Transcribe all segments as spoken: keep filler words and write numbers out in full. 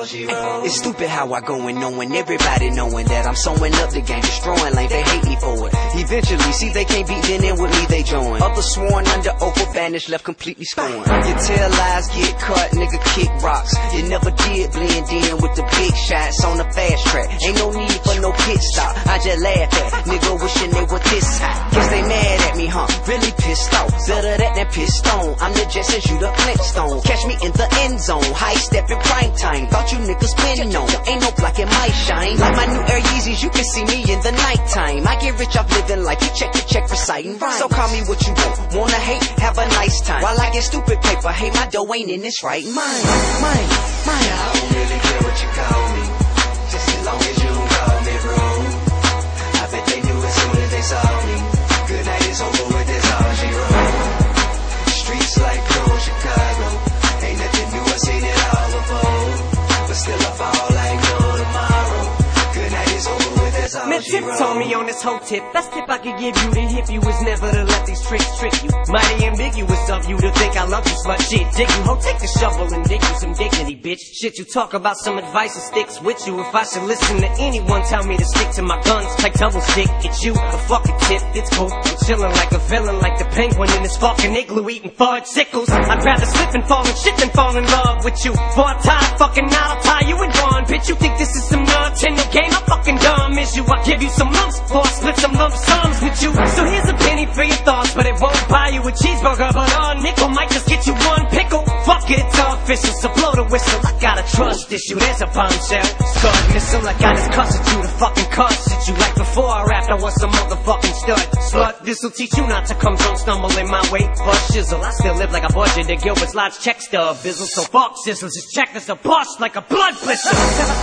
all she wrote. It's stupid how I go and knowing everybody knowing that I'm sewing up the game, destroying like they hate me for it. Eventually, see they can't beat, then in with me they join. Others sworn under oath were banished, left completely scorned. You tell lies, get cut, nigga kick rocks. You never did blend in with the big shots on the fast track. Ain't no need for no pit stop. I just laugh at nigga wishing they were this hot. Guess they mad at me, huh? Really pissed off. Better that than pissed on. I'm the Jetsons, you the Flintstones. Catch me in the end zone, high step in prime time. Thought you niggas been known. Ain't no blocking my shine. Like my new Air Yeezys, you can see me in the nighttime. I get rich off living life. You check the check for citing rhymes. So call me what you want. Wanna hate? Have a nice time. While I get stupid paper, hate my dough ain't in this right mind. Mine, mine. I don't really care what you call me, just as long as you don't call me wrong. I bet they knew as soon as they saw me. Good night is over with, that's all she wrote. Streets like cold Chicago, ain't nothing new, I seen it all before. But still I fall like no tomorrow. Good night is over with, that's all Man, she Tip wrote. told me on this whole tip, best tip I could give you to hip you is never to let these tricks trick you. Mighty ambiguous of you to think I love you, slut shit. Dig you, ho, take the shovel and dig you some dignity, bitch. Shit, you talk about some advice that sticks with you. If I should listen to anyone tell me to stick to my guns, like double stick, it's you, a fucking tip, it's cool. I'm chillin' like a villain, like the penguin in this fucking igloo eating fudge sickles. I'd rather slip and fall in shit than fall in love with you. For a tie, fucking out, I'll tie you in one. Bitch, you think this is some Nintendo game? I'm fucking dumb as you. I'll give you some lumps before I split some lump sums with you. So here's a penny for your thoughts, but it won't buy you a cheeseburger. But a nickel might just get you one pickle. Fuck it, it's all official, so blow the whistle. I got a trust issue, there's a bombshell. Scud missile, I got this cuss at you to fucking cuss at you. Like before I rapped, I was some motherfucking stud. Slut, this'll teach you not to come drunk, stumble in my way. Bust shizzle, I still live like a budget. The Gilbert's Lodge check stub bizzle. So fuck sizzles, just check this a bust like a blood blister.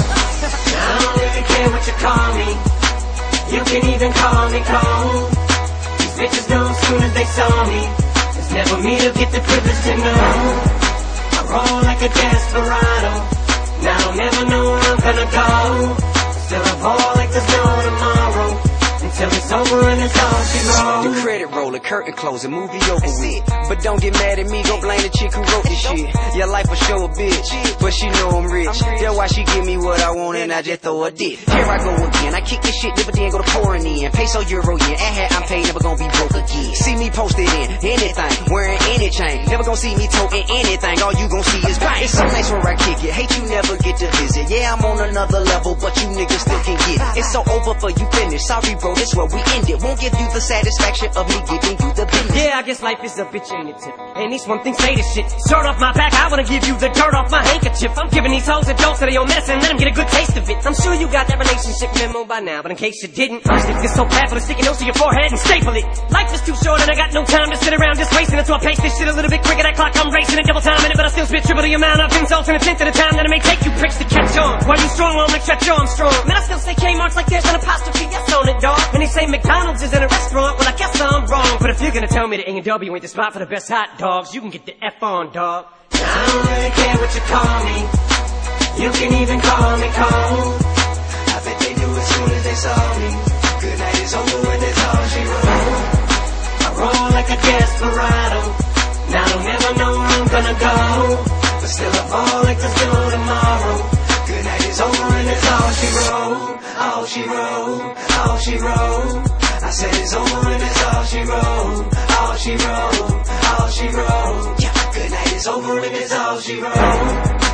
I don't really care what you call me. You can even call me cold. These bitches know as soon as they saw me. It's never me to get the privilege to know. I roll like a desperado. Now I don't never know where I'm gonna go. Still I ball like there's no tomorrow. Until it's over and it's all she wrote. The credit roller, curtain closing, movie over with. But don't get mad at me, go blame the chick who wrote this shit. Your life will show a bitch, but she know I'm rich. That's why she give me what I want and I just throw a dick. Here I go again, I kick this shit, but then go to pouring in. Peso, euro, yen, and hat I'm paid, never gonna be broke again. See me posted in anything, wearing any chain. Never gonna see me toting anything, all you gon' see is bang. It's so nice where I kick it, hate you never get to visit. Yeah, I'm on another level, but you niggas still can get it. It's so over for you finished, sorry bro, this where we end it. Won't give you the satisfaction of me giving you the business. Yeah, I guess life is a bitch, ain't it, Tip? And these one thing say this shit. Shirt off my back, I wanna give you the dirt off my handkerchief. I'm giving these hoes a dose of their own medicine, let them get a good taste of it. I'm sure you got that relationship memo by now, but in case you didn't, I stick this so bad for the sticky nose to your forehead and staple it. Life is too short and I got no time to sit around just wasting it, so I pace this shit a little bit quicker. That clock I'm racing a double time in it, but I still spit triple the amount of insults in a tenth of the time that it may take you pricks to catch on. While you strong, well, make sure I'm strong. Man, I still say Kmart's like there's an apostrophe S on it, dog. And they say McDonald's is in a restaurant, well I guess I'm wrong. But if you're gonna tell me that A and W ain't the spot for the best hot dogs, you can get the F on, dog. I don't really care what you call me. You can even call me cold. I bet they knew as soon as they saw me. Good night is over with, that's all she wrote. I roll like a desperado. Now I don't ever know where I'm gonna go. But still I fall like there's no tomorrow. Good night is over and that's all she wrote. All she wrote, all she wrote. I said it's over and that's all she wrote. All she wrote, all she wrote. Yeah, good night is over and that's all she wrote.